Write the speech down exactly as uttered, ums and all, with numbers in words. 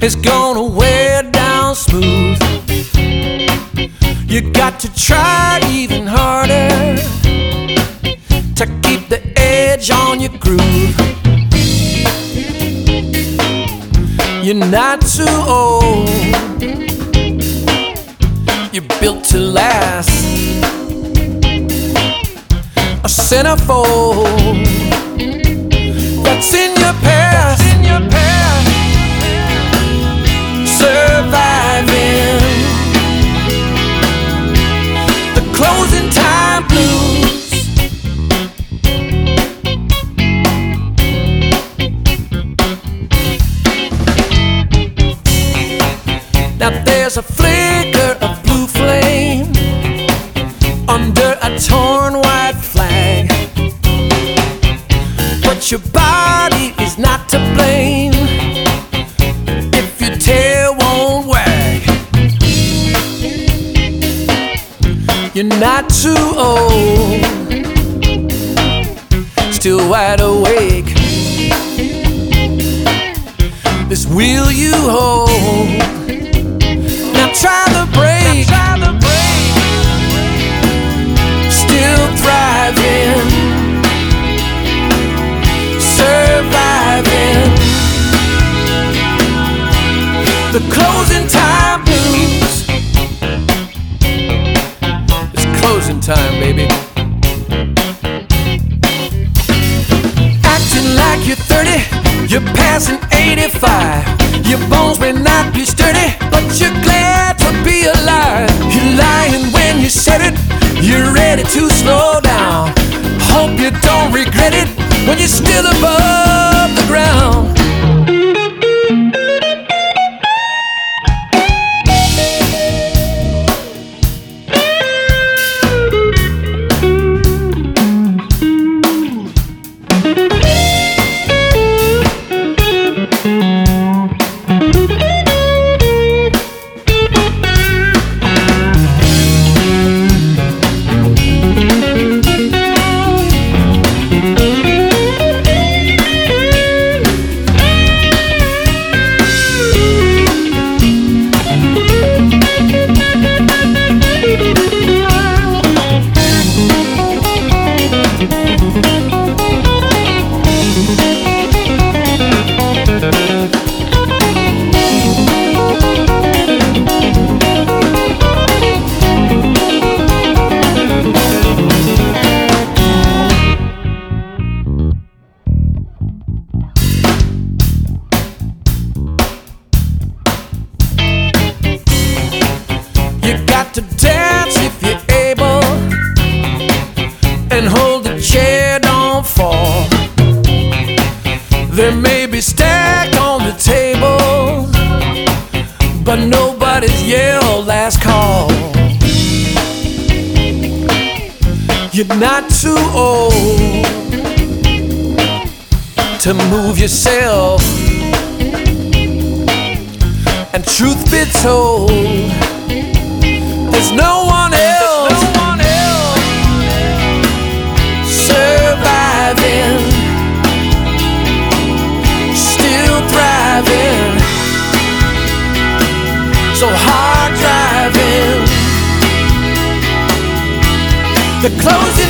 is gonna wear down smooth. You got to try even harder to keep the edge on your groove. You're not too old, you're built to last. A centerfold that's in your past, in your past. Surviving the closing time blues. Now there's a flicker of blue flame under a torn white flag, but your body is not to blame if your tail won't wag. You're not too old, still wide awake. This wheel you hold, now try the brake. Still thriving, surviving the closing time blues. It's closing time, baby. Acting like you're thirty, you're passing eighty-five. Your bones may not be sturdy, but you're glad to be alive. You're lying when you said it, you're ready to slow down. Hope you don't regret it when you're still above the ground. To dance if you're able, and hold the chair, don't fall. There may be stacked on the table, but nobody's yelled last call. You're not too old to move yourself, and truth be told, there's no one else, no one else surviving, still thriving, so hard driving the closing